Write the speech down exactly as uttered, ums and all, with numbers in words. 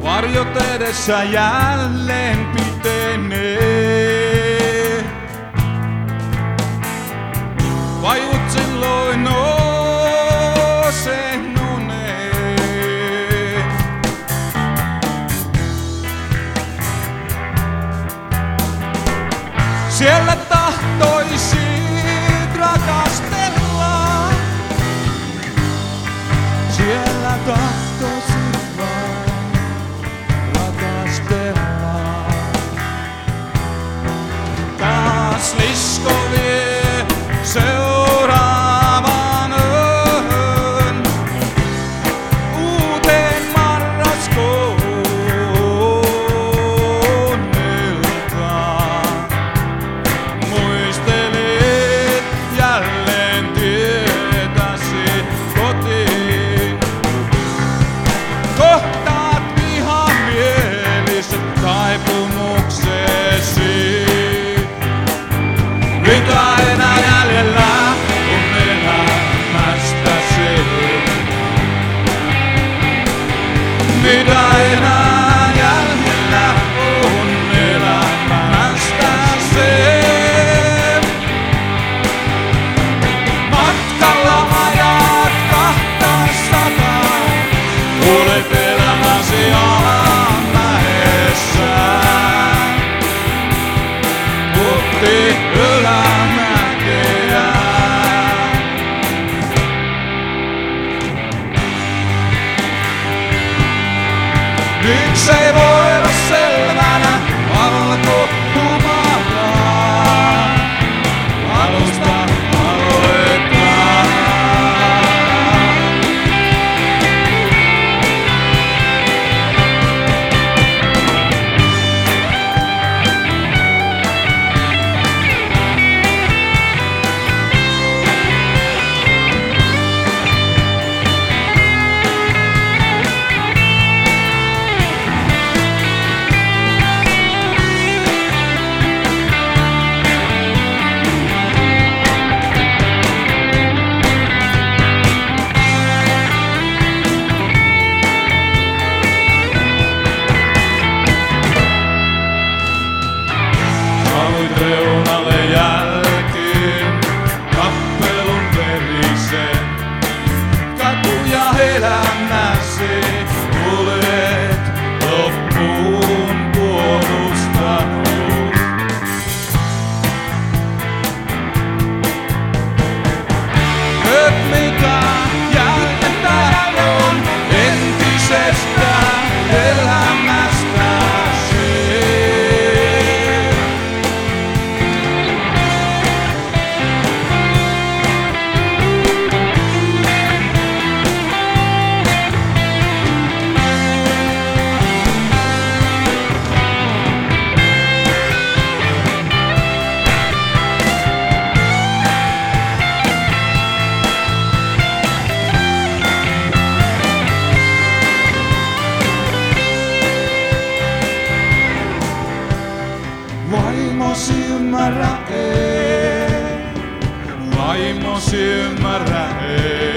Varjot edessä jälleen pitenee. Vajut silloin nousee uneen. Siellä tahtoisit rakastella. Siellä tahtoisit vain rakastella. Taas lisko vie seuraavan yön uuteen marraskuun iltaan. Muistelit jälleen tietäsi kotiin. Kohtaat vihamieliset taipumuksesi. Mitä enää jäljellä on elämästäsi? Mitä enää jäljellä on elämästäsi? Matkalla ajat kahtasataa, olet elämäsi alamäessä. Kohti ylämäkeä. Miksei voi olla selvänä, arvoiko Jumalaa? Alusta aloitetaan. Savuit reunalle jälkeen kappelun verisen. Katuja elämäsi olet loppuun puolustanut. Nyt mitä jäljellä on entisestä elämästäsi. Vaimosi ymmärrä ei, vaimosi ymmärrä ei.